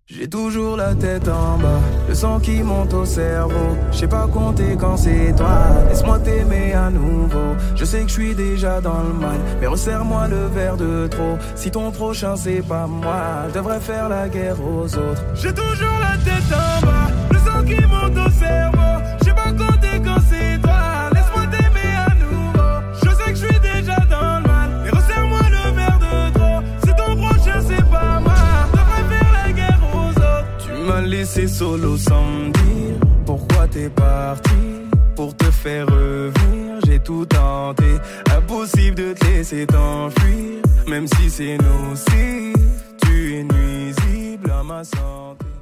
J'ai toujours la tête en bas, le sang qui monte au cerveau. Je sais pas compter quand c'est toi, laisse-moi t'aimer à nouveau. Je sais que je suis déjà dans le mal, mais resserre-moi le verre de trop. Si ton prochain c'est pas moi, je devrais faire la guerre aux autres. J'ai toujours la tête en bas, le sang qui monte au cerveau. Je sais pas compter quand c'est toi, laisse-moi t'aimer à nouveau. Je sais que je suis déjà dans le mal, mais resserre-moi le verre de trop. Si ton prochain c'est pas moi, je devrais faire la guerre aux autres. Tu m'as laissé solo sans me dire pourquoi t'es parti. Pour te faire revenir, j'ai tout tenté. Impossible de te laisser t'enfuir, même si c'est nocif. Tu es nuisible à ma santé.